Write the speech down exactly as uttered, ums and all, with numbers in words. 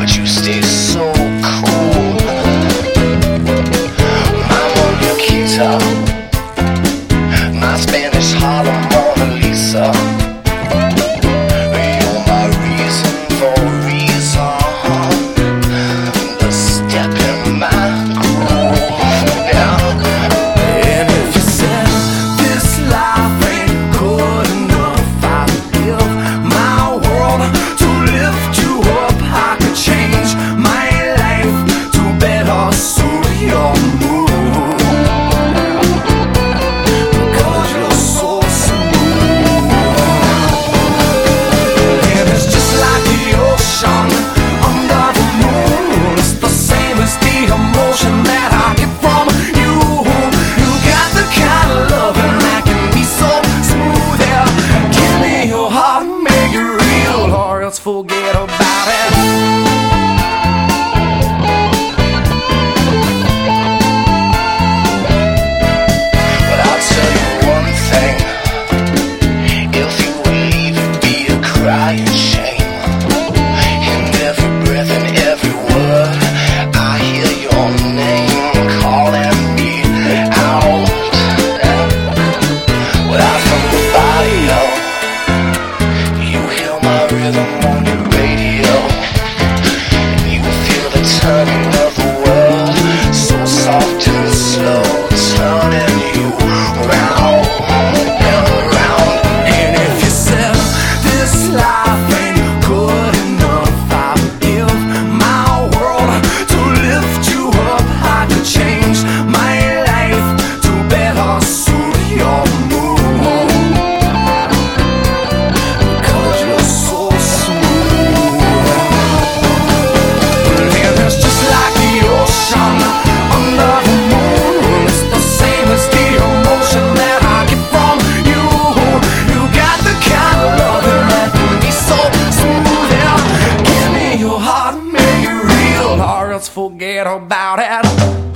but you stay so cool. My Monaquita, my Spanish Harlem Mona Lisa. You're my reason for reason, the step in my groove. Yeah. And if you said this life ain't good enough, I'd give my world to lift you up. I could change my life to better suit your mood, because you're so smooth. And it's just like the ocean under the moon. It's the same as the emotion that I get from you. You got the kind of loving that can be so smooth. Yeah, give me your heart, make it real, or else forget about it. But I'll tell you one thing, if you would leave, it'd be a crying shame. In every breath and every word, I hear your name calling me out. Without from the barrio, you hear my rhythm on your radio, and you feel the turning of the world, so soft and slow, turning you round and around. And if you said this life ain't good enough, I would give my world to lift you up. I could change my life to better suit your mood, because you're so smooth. And it's just like the ocean under the moon. It's the same as the emotion that I get from you. You got the kind of loving that can be so smooth. Yeah, give me your heart, make it real, or else forget about it.